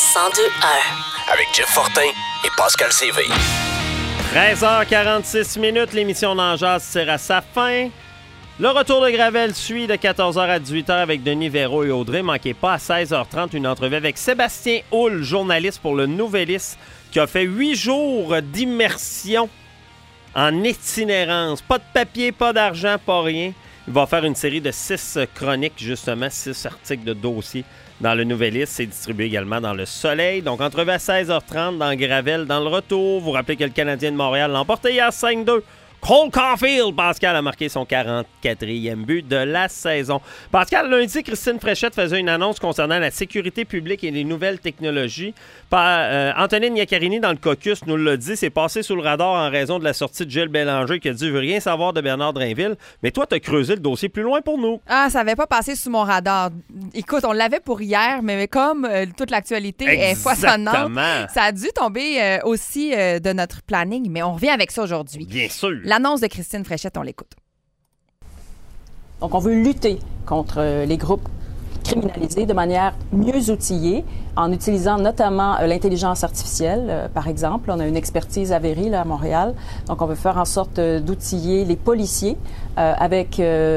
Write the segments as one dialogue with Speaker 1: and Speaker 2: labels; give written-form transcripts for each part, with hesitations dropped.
Speaker 1: 102.1.
Speaker 2: Avec Jeff Fortin et Pascal Séville.
Speaker 3: 13h46 minutes, l'émission d'En Jase tire à sa fin. Le retour de Gravel suit de 14h à 18h avec Denis Véro et Audrey. Manquez pas à 16h30 une entrevue avec Sébastien Houle, journaliste pour le Nouvelliste, qui a fait 8 jours d'immersion en itinérance. Pas de papier, pas d'argent, pas rien. Il va faire une série de 6 chroniques, justement, 6 articles de dossiers dans le Nouvelliste. C'est distribué également dans Le Soleil. Donc, entrevue à 16h30 dans Gravel, dans le retour. Vous rappelez que le Canadien de Montréal l'a emporté hier 5-2. Cole Caulfield, Pascal a marqué son 44e but de la saison. Pascal, lundi, Christine Fréchette faisait une annonce concernant la sécurité publique et les nouvelles technologies. Antonine Iaccarini, dans le caucus, nous l'a dit, c'est passé sous le radar en raison de la sortie de Gilles Bélanger qui a dit « Je veux rien savoir de Bernard Drainville ». Mais toi, tu as creusé le dossier plus loin pour nous.
Speaker 4: Ah, ça n'avait pas passé sous mon radar. Écoute, on l'avait pour hier, mais comme toute l'actualité est foisonnante, ça a dû tomber aussi de notre planning. Mais on revient avec ça aujourd'hui.
Speaker 3: Bien sûr.
Speaker 4: L'annonce de Christine Fréchette, on l'écoute.
Speaker 5: Donc, on veut lutter contre les groupes criminalisés de manière mieux outillée, en utilisant notamment l'intelligence artificielle, par exemple. On a une expertise avérée là, à Montréal. Donc, on veut faire en sorte d'outiller les policiers avec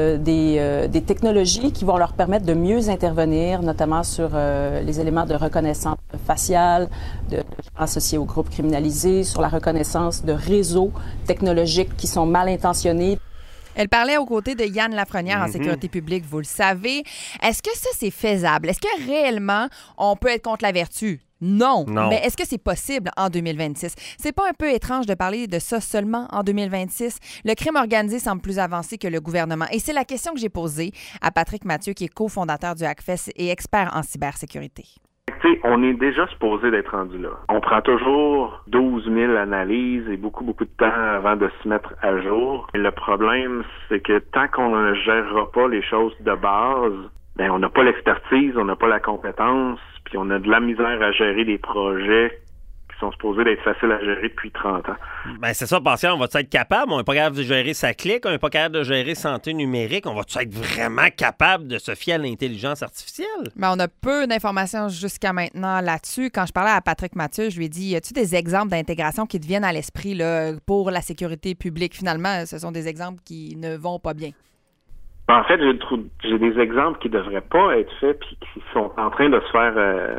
Speaker 5: des technologies qui vont leur permettre de mieux intervenir, notamment sur les éléments de reconnaissance faciale, associés aux groupes criminalisés, sur la reconnaissance de réseaux technologiques qui sont mal intentionnés.
Speaker 4: Elle parlait aux côtés de Yann Lafrenière en sécurité publique, vous le savez. Est-ce que ça, c'est faisable? Est-ce que réellement, on peut être contre la vertu? Non. Mais est-ce que c'est possible en 2026? C'est pas un peu étrange de parler de ça seulement en 2026? Le crime organisé semble plus avancé que le gouvernement. Et c'est la question que j'ai posée à Patrick Mathieu, qui est cofondateur du Hackfest et expert en cybersécurité.
Speaker 6: T'sais, on est déjà supposé d'être rendu là. On prend toujours 12 000 analyses et beaucoup de temps avant de se mettre à jour. Et le problème, c'est que tant qu'on ne gérera pas les choses de base, ben on n'a pas l'expertise, on n'a pas la compétence, puis on a de la misère à gérer des projets qui sont supposés d'être faciles à gérer depuis 30 ans.
Speaker 3: Ben c'est ça, Pascal, on va-tu être capable? On n'est pas capable de gérer sa clique, on n'est pas capable de gérer santé numérique. On va-tu être vraiment capable de se fier à l'intelligence artificielle?
Speaker 4: Ben, on a peu d'informations jusqu'à maintenant là-dessus. Quand je parlais à Patrick Mathieu, je lui ai dit, y a-tu des exemples d'intégration qui te viennent à l'esprit là, pour la sécurité publique? Finalement, ce sont des exemples qui ne vont pas bien.
Speaker 6: En fait, j'ai des exemples qui devraient pas être faits puis qui sont en train de se faire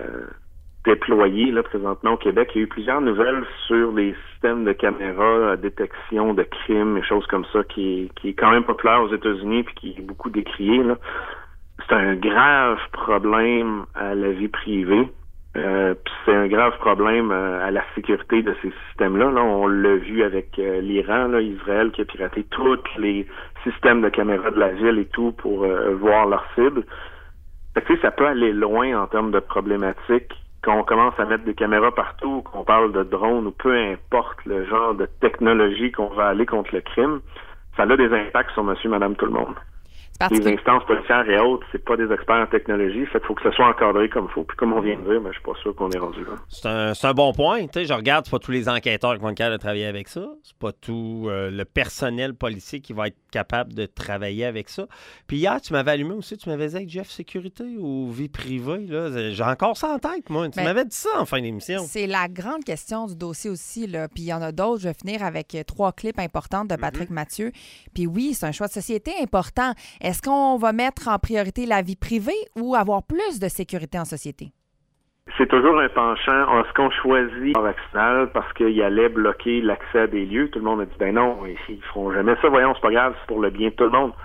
Speaker 6: déployer là présentement au Québec. Il y a eu plusieurs nouvelles sur des systèmes de caméras, détection de crimes et choses comme ça qui est quand même populaire aux États-Unis puis qui est beaucoup décrié là. C'est un grave problème à la vie privée. Puis c'est un grave problème à la sécurité de ces systèmes-là. Là, on l'a vu avec l'Iran, là, Israël qui a piraté tous les systèmes de caméras de la ville et tout pour voir leurs cibles. Fait que, ça peut aller loin en termes de problématiques. Quand on commence à mettre des caméras partout, qu'on parle de drones ou peu importe le genre de technologie qu'on va aller contre le crime, ça a des impacts sur monsieur, madame, tout le monde. Les instances policières et autres, c'est pas des experts en technologie, fait qu'il faut que ce soit encadré comme il faut. Puis comme on vient de dire, je suis pas sûr qu'on est rendu là.
Speaker 3: C'est un bon point. Tu sais, je regarde, c'est pas tous les enquêteurs qui vont être capables de travailler avec ça. C'est pas tout le personnel policier qui va être capable de travailler avec ça. Puis hier, tu m'avais allumé aussi, tu m'avais dit avec Jeff, sécurité ou vie privée, là, j'ai encore ça en tête, moi. Tu m'avais dit ça en fin d'émission.
Speaker 4: C'est la grande question du dossier aussi, là. Puis il y en a d'autres. Je vais finir avec 3 clips importantes de Patrick Mathieu. Puis oui, c'est un choix de société important. Est-ce qu'on va mettre en priorité la vie privée ou avoir plus de sécurité en société?
Speaker 6: C'est toujours un penchant. Est-ce qu'on choisit le vaccinal parce qu'il allait bloquer l'accès à des lieux? Tout le monde a dit, ben non, ils feront jamais ça. Voyons, c'est pas grave, c'est pour le bien de tout le monde.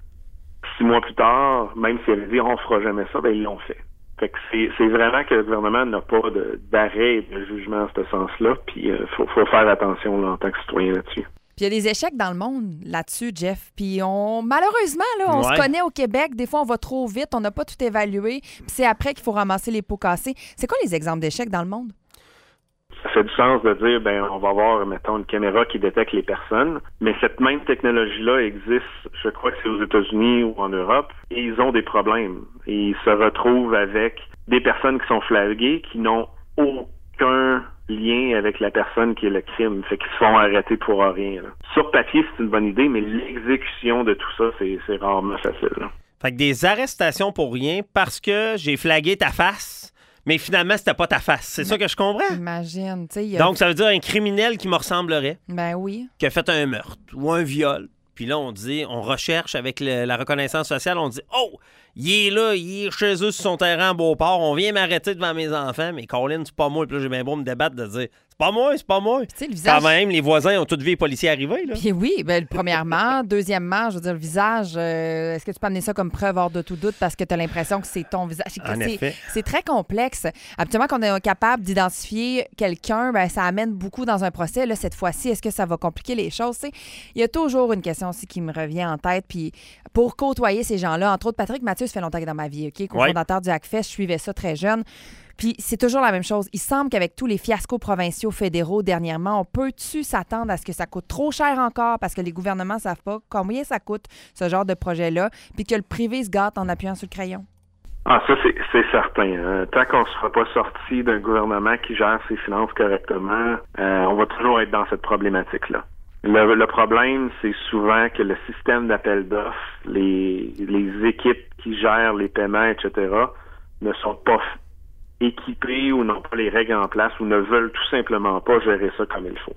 Speaker 6: 6 mois plus tard, même s'ils avaient dit, on fera jamais ça, ben ils l'ont fait. Fait que c'est vraiment que le gouvernement n'a pas d'arrêt de jugement en ce sens-là. Puis faut faire attention là, en tant que citoyen là-dessus.
Speaker 4: Puis il y a des échecs dans le monde là-dessus, Jeff. Puis malheureusement, là, on se connaît au Québec. Des fois, on va trop vite, on n'a pas tout évalué. Puis c'est après qu'il faut ramasser les pots cassés. C'est quoi les exemples d'échecs dans le monde?
Speaker 6: Ça fait du sens de dire, on va avoir, mettons, une caméra qui détecte les personnes. Mais cette même technologie-là existe, je crois que c'est aux États-Unis ou en Europe. Et ils ont des problèmes. Et ils se retrouvent avec des personnes qui sont flaguées, qui n'ont aucun lien avec la personne qui est le crime. Fait qu'ils se font arrêter pour rien. Là. Sur papier, c'est une bonne idée, mais l'exécution de tout ça, c'est rarement facile. Là.
Speaker 3: Fait que des arrestations pour rien parce que j'ai flagué ta face, mais finalement, c'était pas ta face. C'est ça que je comprends?
Speaker 4: Imagine.
Speaker 3: Donc, ça veut dire un criminel qui me ressemblerait.
Speaker 4: Ben oui.
Speaker 3: Qui a fait un meurtre ou un viol. Puis là, on recherche avec la reconnaissance sociale, on dit « Oh, il est là, il est chez eux sur son terrain à Beauport, on vient m'arrêter devant mes enfants, mais Colin, c'est pas moi. » Puis là, j'ai bien beau me débattre de dire « C'est pas moi. »
Speaker 4: Le visage...
Speaker 3: Quand même, les voisins ont tous vu les policiers arriver. Là.
Speaker 4: Puis oui, premièrement. Deuxièmement, je veux dire, le visage, est-ce que tu peux amener ça comme preuve hors de tout doute parce que tu as l'impression que c'est ton visage?
Speaker 3: En effet.
Speaker 4: C'est très complexe. Habituellement, quand on est capable d'identifier quelqu'un, ça amène beaucoup dans un procès. Là, cette fois-ci, est-ce que ça va compliquer les choses? Il y a toujours une question aussi qui me revient en tête. Puis pour côtoyer ces gens-là, entre autres, Patrick Mathieu, ça fait longtemps qu'il est dans ma vie, OK? Co-fondateur du Hackfest, je suivais ça très jeune. Puis c'est toujours la même chose. Il semble qu'avec tous les fiascos provinciaux fédéraux dernièrement, on peut-tu s'attendre à ce que ça coûte trop cher encore parce que les gouvernements ne savent pas combien ça coûte, ce genre de projet-là, puis que le privé se gâte en appuyant sur le crayon?
Speaker 6: Ah, ça, c'est certain. Tant qu'on ne sera pas sorti d'un gouvernement qui gère ses finances correctement, on va toujours être dans cette problématique-là. Le problème, c'est souvent que le système d'appel d'offres, les équipes qui gèrent les paiements, etc., ne sont pas équipés ou n'ont pas les règles en place ou ne veulent tout simplement pas gérer ça comme il faut.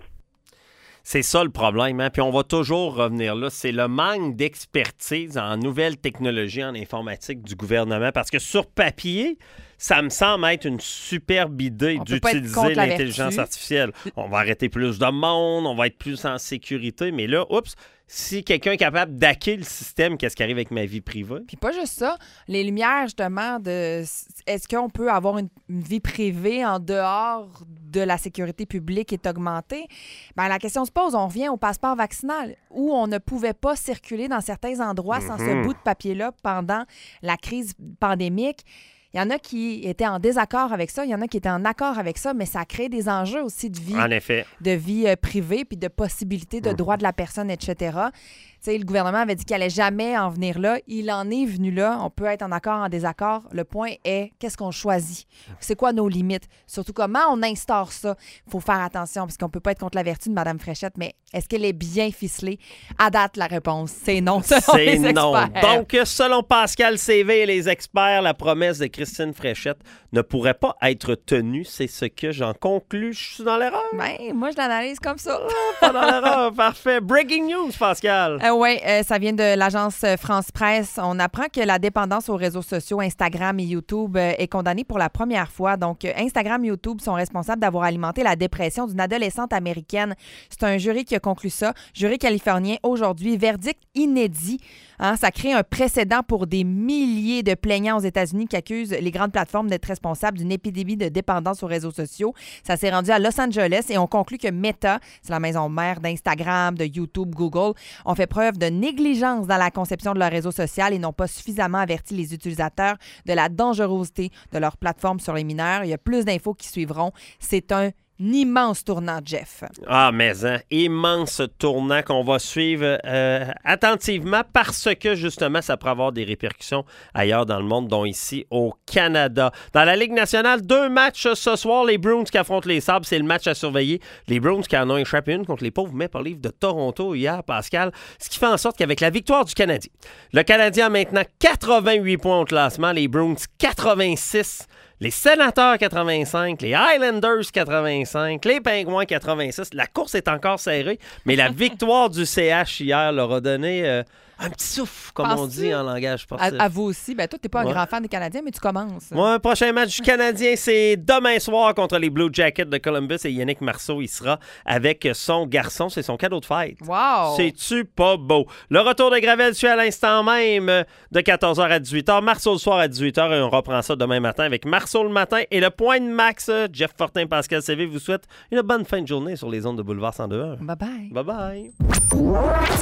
Speaker 3: C'est ça le problème, hein? Puis on va toujours revenir là. C'est le manque d'expertise en nouvelles technologies en informatique du gouvernement. Parce que sur papier, ça me semble être une superbe idée d'utiliser l'intelligence artificielle. On va arrêter plus de monde, on va être plus en sécurité. Mais là, si quelqu'un est capable d'hacker le système, qu'est-ce qui arrive avec ma vie privée? Puis
Speaker 4: pas juste ça, les lumières, justement, de est-ce qu'on peut avoir une vie privée en dehors de la sécurité publique est augmentée? Bien, la question se pose, on revient au passeport vaccinal, où on ne pouvait pas circuler dans certains endroits sans ce bout de papier-là pendant la crise pandémique. Il y en a qui étaient en désaccord avec ça, il y en a qui étaient en accord avec ça, mais ça crée des enjeux aussi de vie, de vie privée puis de possibilités de droits de la personne, etc. Tu sais, le gouvernement avait dit qu'il n'allait jamais en venir là. Il en est venu là. On peut être en accord, en désaccord. Le point est, qu'est-ce qu'on choisit? C'est quoi nos limites? Surtout, comment on instaure ça? Il faut faire attention, parce qu'on ne peut pas être contre la vertu de Mme Fréchette, mais est-ce qu'elle est bien ficelée? À date, la réponse, c'est non, selon les experts.
Speaker 3: Donc, selon Pascal CV et les experts, la promesse de Christine Fréchette ne pourrait pas être tenue. C'est ce que j'en conclus. Je suis dans l'erreur?
Speaker 4: Bien, moi, je l'analyse comme ça.
Speaker 3: Pas dans l'erreur. Parfait. Breaking news, Pascal.
Speaker 4: Oui, ça vient de l'agence France Presse. On apprend que la dépendance aux réseaux sociaux, Instagram et YouTube, est condamnée pour la première fois. Donc, Instagram et YouTube sont responsables d'avoir alimenté la dépression d'une adolescente américaine. C'est un jury qui a conclu ça. Jury californien aujourd'hui. Verdict inédit. Ça crée un précédent pour des milliers de plaignants aux États-Unis qui accusent les grandes plateformes d'être responsables d'une épidémie de dépendance aux réseaux sociaux. Ça s'est rendu à Los Angeles et on conclut que Meta, c'est la maison mère d'Instagram, de YouTube, Google, ont fait preuve de négligence dans la conception de leur réseau social et n'ont pas suffisamment averti les utilisateurs de la dangerosité de leur plateforme sur les mineurs. Il y a plus d'infos qui suivront. C'est un immense tournant, Jeff.
Speaker 3: Ah, mais immense tournant qu'on va suivre attentivement parce que, justement, ça pourrait avoir des répercussions ailleurs dans le monde, dont ici au Canada. Dans la Ligue nationale, 2 matchs ce soir. Les Bruins qui affrontent les Sabres, c'est le match à surveiller. Les Bruins qui en ont échappé une contre les pauvres Maple Leafs de Toronto hier, Pascal. Ce qui fait en sorte qu'avec la victoire du Canadien, le Canadien a maintenant 88 points au classement, les Bruins 86. Les Sénateurs 85, les Highlanders 85, les Pingouins 86. La course est encore serrée, mais la victoire du CH hier leur a donné un petit souffle, comme on dit en langage sportif.
Speaker 4: À vous aussi. Ben, toi, tu n'es pas un grand fan des Canadiens, mais tu commences.
Speaker 3: Moi, le prochain match du Canadien, c'est demain soir contre les Blue Jackets de Columbus et Yannick Marceau, il sera avec son garçon. C'est son cadeau de fête.
Speaker 4: Wow!
Speaker 3: C'est-tu pas beau? Le retour de Gravel suit à l'instant même de 14h à 18h. Marceau le soir à 18h et on reprend ça demain matin avec Marceau le matin et le point de max. Jeff Fortin, Pascal CV vous souhaite une bonne fin de journée sur les ondes de Boulevard 102.
Speaker 4: Bye-bye.
Speaker 3: Bye-bye.